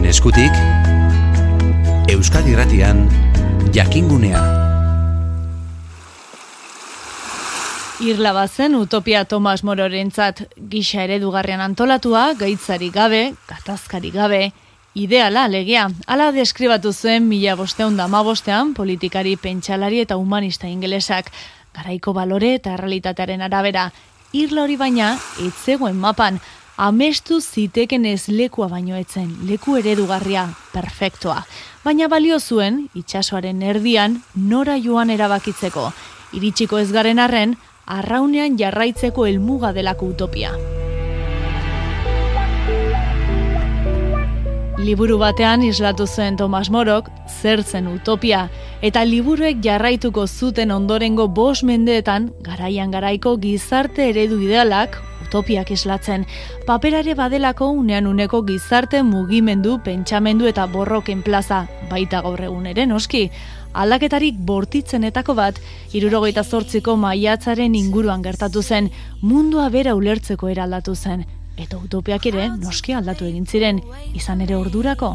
eskutik, Euskadi Irratian Jakingunea. Irla bazen utopia Tomas Mororentzat, gisa eredugarrian antolatua, gaitzarik gabe, gatazkarik gabe, ideala alegia. Hala deskribatu zuen 1515 politikari, pentsalari eta humanista ingelesak, garaiko balore eta errealitatearen arabera. Irla hori baina, ez zegoen mapan, amestu ziteken ez lekua baino etzen, leku eredugarria, perfektoa. Baina balio zuen, itsasoaren erdian, nora joan erabakitzeko. Iritsiko ez garen arren, arraunean jarraitzeko helmuga delako utopia. Liburu batean islatu zuen Tomas Morok, zer zen utopia, eta liburuek jarraituko zuten ondorengo 5 mendeetan, garaian garaiko gizarte eredu idealak, utopiak islatzen, paperare badelako unean uneko gizarte mugimendu, pentsamendu eta borroken plaza, baita gaur egun ere noski. Aldaketarik bortitzenetako bat, 78ko maiatzaren inguruan gertatu zen, mundua bera ulertzeko eraldatu zen. Eta utopiak ere noski aldatu egin ziren, izan ere ordurako.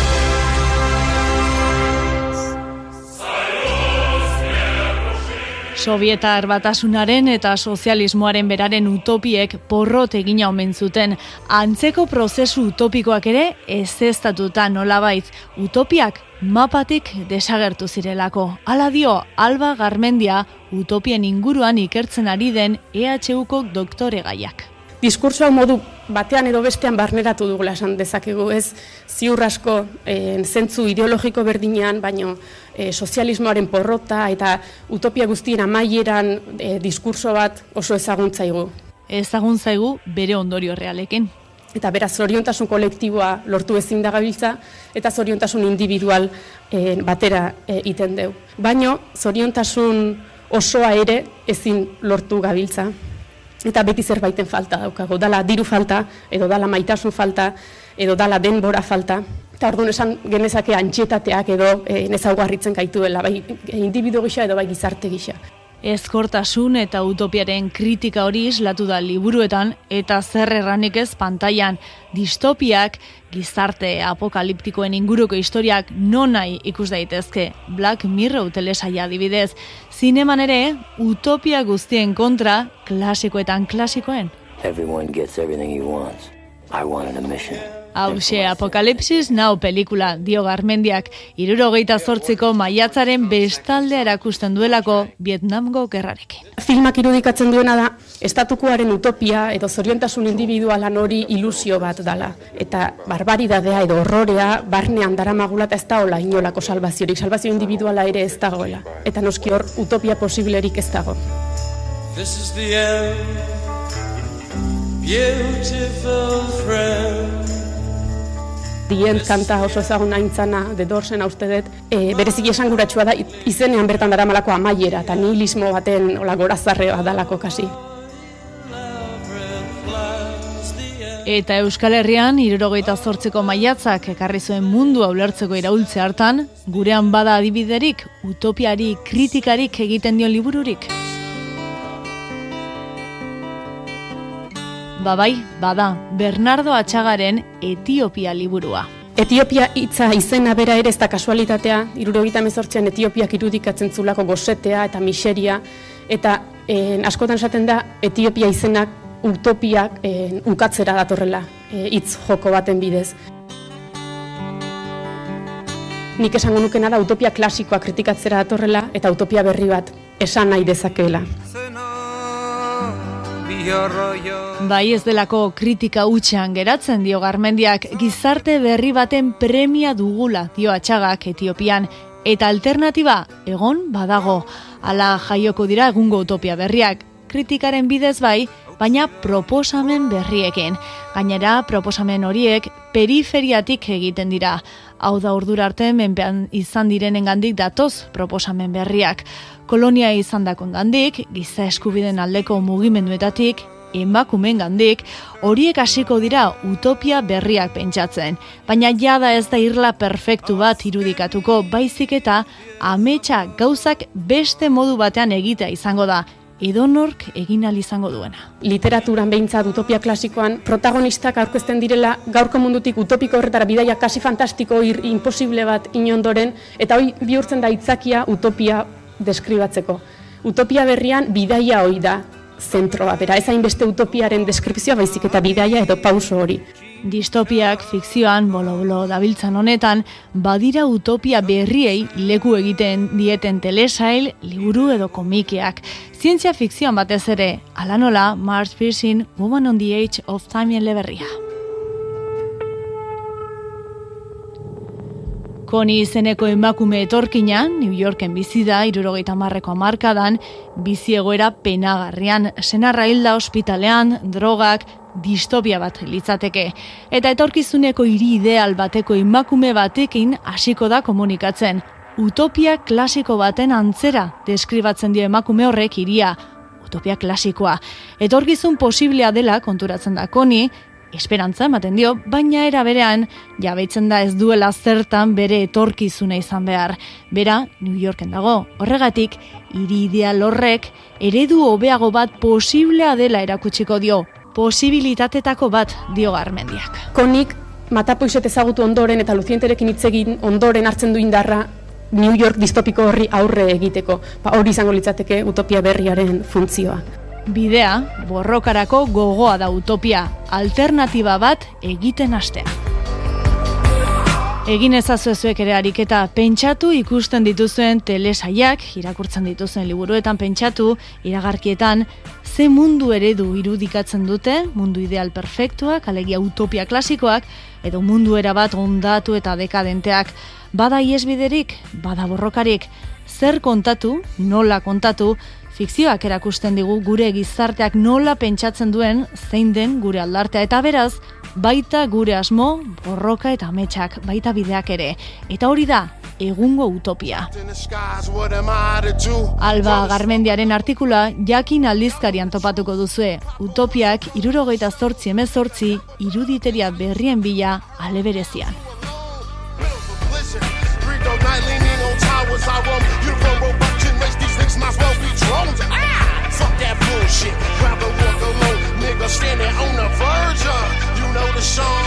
Sovietar Batasunaren eta sozialismoaren beraren utopiek porrot egina omen zuten. Antzeko prozesu utopikoak ere ezeztatuta nolabait. Utopiak mapatik desagertu zirelako. Hala dio Alba Garmendia, utopien inguruan ikertzen ari den EHUko doktoregaiak. Diskursoa modu batean edo bestean barneratu dugula esan dezakegu, ez ziur asko zentzu ideologiko berdinean, baino sozialismoaren porrota eta utopia guztien amaieran diskurso bat oso ezagun zaigu. Ezagun zaigu bere ondorio realekin. Eta beraz, zoriontasun kolektiboa lortu ezin da gabiltza, eta zoriontasun individual batera iten deu. Baino, zoriontasun osoa ere ezin lortu gabiltza. Eta beti zerbaiten falta daukago, dala diru falta, edo dala maitasun falta, edo dala denbora falta. Eta orduan esan genezake antxetateak edo nezaugarritzen gaituela, bai individu gisa edo bai gizarte gisa. Ezkortasun eta utopiaren kritika hori islatu da liburuetan eta zer erranik ez pantailan. Distopiak, gizarte apokaliptikoen inguruko historiak nonai ikus daitezke. Black Mirror telesaila adibidez. Zineman ere, utopia guztien kontra, klasikoetan klasikoen. Everyone gets everything he wants. I wanted a mission. Hauxe, Apokalipsis Now pelikula, dio Garmendiak, 78ko maiatzaren bestaldea erakusten duelako Vietnamgo gerrarekin. Filmak irudikatzen duena da, estatukoaren utopia edo zoriontasun individualan hori ilusio bat dala. Eta barbaridadea edo horrorea barnean daramagula eta ez dagoela inolako salvaziorik, salvazio individuala ere ez dagoela. Eta noski hor, utopia posiblerik ez dago. This is the end, beautiful friend. Dien kanta oso ezaguna aintzana, The Doorsen uste dut, bereziki esanguratsua da izenean bertan daramalako amaiera eta nihilismo baten gorazarre bat dalako kasi. Eta Euskal Herrian 78ko maiatzak ekarri zuen mundua ulertzeko iraultze hartan, gurean bada adibiderik, utopiari kritikarik egiten dion libururik. Bai, bada, Bernardo Atxagaren Etiopia liburua. Etiopia hitza izena bera ere ez da kasualitatea, 78an Etiopiak irudikatzen zulako gosetea eta miseria, eta askotan esaten da Etiopia izenak utopiak ukatzera datorrela, hitz joko baten bidez. Nik esango nukena da utopia klasikoa kritikatzera datorrela eta utopia berri bat esan nahi dezakeela. Bai ez delako kritika hutsean geratzen dio Garmendiak, gizarte berri baten premia dugula dio Atxagak Etiopian, eta alternatiba egon badago. Hala jaioko dira egungo utopia berriak, kritikaren bidez bai, baina proposamen berriekin. Gainera, proposamen horiek periferiatik egiten dira. Hau da ordura arte menpean izan direnengandik datoz proposamen berriak. Kolonia izandakoengandik, giza eskubideen aldeko mugimenduetatik, emakumeengandik, horiek hasiko dira utopia berriak pentsatzen. Baina jada ez da irla perfektu bat irudikatuko, baizik eta ametsa gauzak beste modu batean egitea izango da. edonork egin ahal izango duena. Literaturan behintzat utopia klasikoan protagonistak aurkezten direla gaurko mundutik utopiko horretara bidaia kasi fantastiko imposible bat inondoren, eta hoi bihurtzen da hitzakia utopia deskribatzeko. Utopia berrian bidaia hoi da zentroa, bera ez hainbeste utopiaren deskripzioa baizik eta bidaia edo pauso hori. Distopiak fikzioan bolo-bolo dabiltzan honetan, badira utopia berriei leku egiten dieten telesail, liburu edo komikeak. Zientzia fikzioan batez ere, ala nola Mars Piercing, Woman on the Edge of Time eleberria. Connie izeneko emakume etorkina, New Yorken bizi da 70ko hamarkadan, bizi egoera penagarrian, senarra hilda ospitalean, drogak, distopia bat litzateke. Eta etorkizuneko hiri ideal bateko emakume batekin hasiko da komunikatzen. Utopia klasiko baten antzera deskribatzen dio emakume horrek hiria. Utopia klasikoa. Etorkizun posiblea dela konturatzen da Connie, esperantza ematen dio, baina era berean jabeitzen da ez duela zertan bere etorkizuna izan behar. Bera, New Yorken dago. Horregatik, hiri ideal horrek eredu hobeago bat posiblea dela erakutsiko dio. Posibilitatetako bat dio Garmendiak. Konik Matapoiset ezagutu ondoren eta Luzienterekin hitz egin ondoren hartzen du indarra New York distopiko horri aurre egiteko. Hori izango litzateke utopia berriaren funtzioa. Bidea, borrokarako gogoa da utopia, alternatiba bat egiten hastea. Egin ezazuezuek ere ariketa pentsatu ikusten dituzuen telesaiak, irakurtzen dituzuen liburuetan pentsatu, iragarkietan, ze mundu eredu irudikatzen dute, mundu ideal perfektuak, alegia utopia klasikoak, edo mundu erabat ondatu eta dekadenteak. Bada iesbiderik, bada borrokarik, zer kontatu, nola kontatu, fikzioak erakusten digu gure gizarteak nola pentsatzen duen zein den gure aldartea eta beraz, baita gure asmo, borroka eta ametsak, baita bideak ere. Eta hori da, egungo utopia. Alba Garmendiaren artikula Jakin aldizkarian topatuko duzue. Utopiak 78-18 iruditeria berrien bila ale berezian. Fuck that bullshit. Rather walk alone, nigga standing on the verge of, you know the song.